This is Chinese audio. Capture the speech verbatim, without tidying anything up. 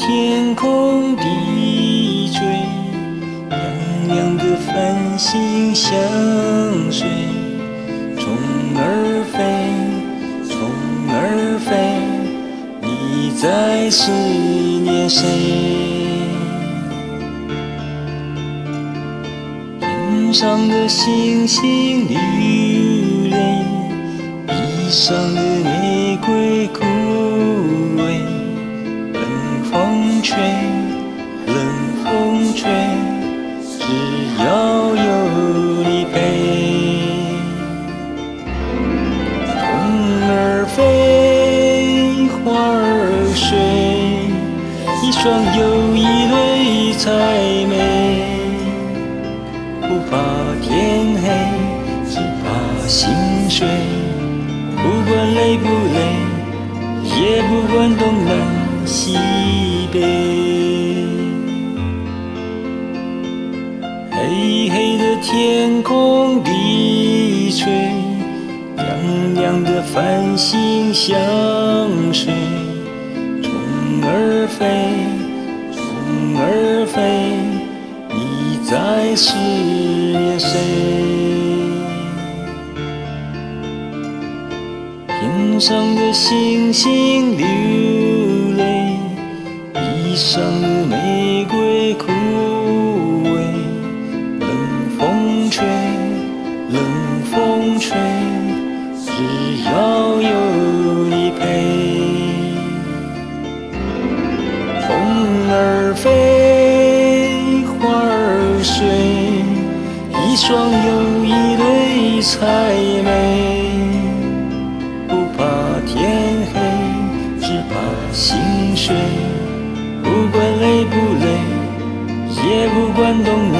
天空低垂，亮亮的繁星相随，虫儿飞，虫儿飞，你在思念谁？天上的星星流泪，地上的玫瑰枯萎，冷风吹，冷风吹，只要有你陪。虫儿飞，花儿睡，一双又一对才美。不怕天黑，只怕心碎，不管累不累，也不管东南西北。黑黑的天空低垂，亮亮的繁星相随，虫儿飞，虫儿飞，你在思念谁？天上的星星流泪，地上的玫瑰枯萎，冷风吹，冷风吹，只要有你陪。虫儿飞，花儿睡，一双又一对才美。不怕天黑，只怕心碎，不管累不累，也不管东南